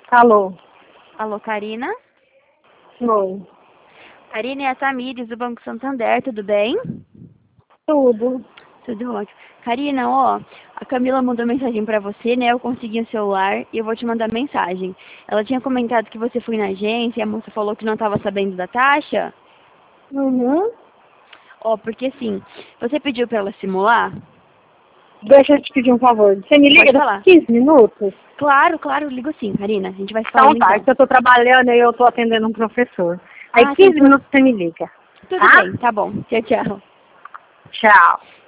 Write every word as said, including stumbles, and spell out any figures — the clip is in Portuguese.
Alô? Alô, Karina? Oi. Karina, é a Tamires do Banco Santander, tudo bem? Tudo. Tudo ótimo. Karina, ó, a Camila mandou mensagem pra você, né? Eu consegui o celular e eu vou te mandar mensagem. Ela tinha comentado que você foi na agência e a moça falou que não estava sabendo da taxa. Uhum. Ó, porque assim, você pediu pra ela simular? Deixa eu te pedir um favor. Você me liga Pode daqui falar. quinze minutos? Claro, claro, ligo sim, Karina. A gente vai se Então falando tá, então. que eu tô trabalhando e eu tô atendendo um professor. Aí Ah, sem quinze pro... minutos você me liga. Tudo Tá? bem, tá bom. Tchau, tchau. Tchau.